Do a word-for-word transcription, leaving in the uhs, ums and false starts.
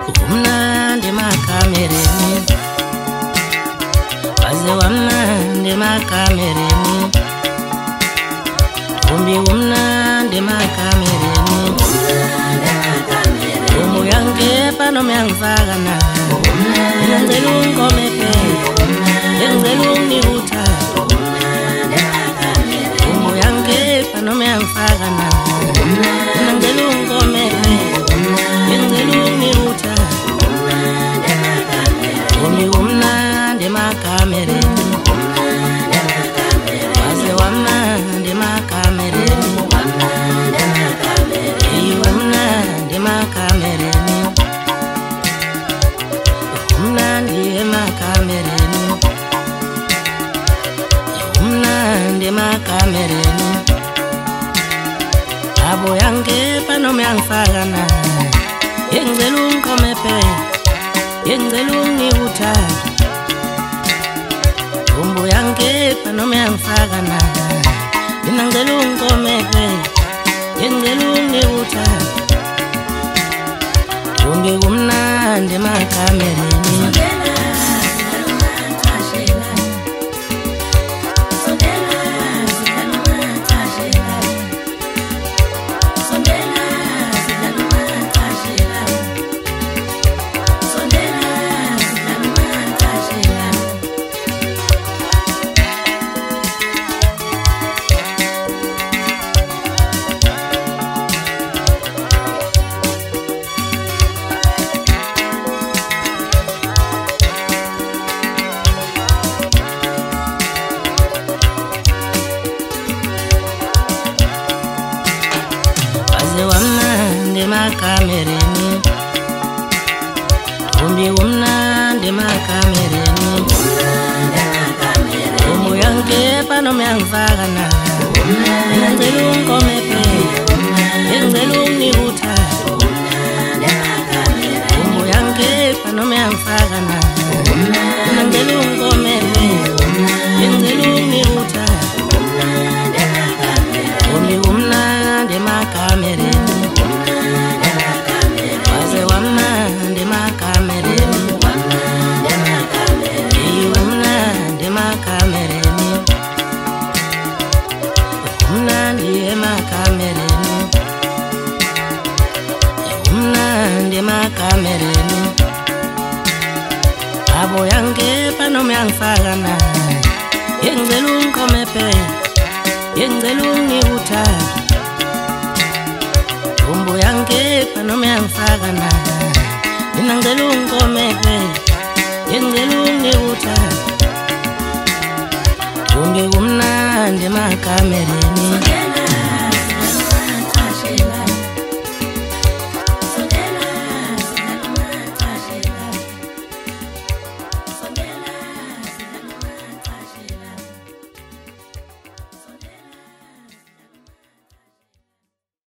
Umnandi makamereni, baze wamnandi makamereni, umbi umnandi makamereni, umu yange pano myangvaga na, yenzelungo mepe, yenzelungi uta, umu yange pano myangvaga na, yenzelungo mepe, yenzelungi uta. Umi umnandi makamereni, baze wamnandi makamereni, iyi umnandi makamereni, umnandi makamereni, umnandi makamereni, abo yange pano myangfagana, yenzelungo mepe, yenzelungi uta, umbu yange pano myangfagana, yenzelungo mepe, yenzelungi uta, umbi umnandi makamereni. Baze wamnandi makamereni, umbi umnandi makamereni, umu yange pano myangvagana, yenzelungo mepe, yenzelungi uta, umu yange pano myangvagana, yenzelungo mepe, yenzelungi uta, umbi umnandi makamereni, baze wamnandi makamereni, iyi umnandi makamereni, umnandi makamereni, umnandi makamereni, abo yange pano myangfagana, yenzelungo mepe, yenzelungi uta, umbu yange pano myangfagana, yenzelungo mepe, yenzelungi uta, umbi umnandi makamereni.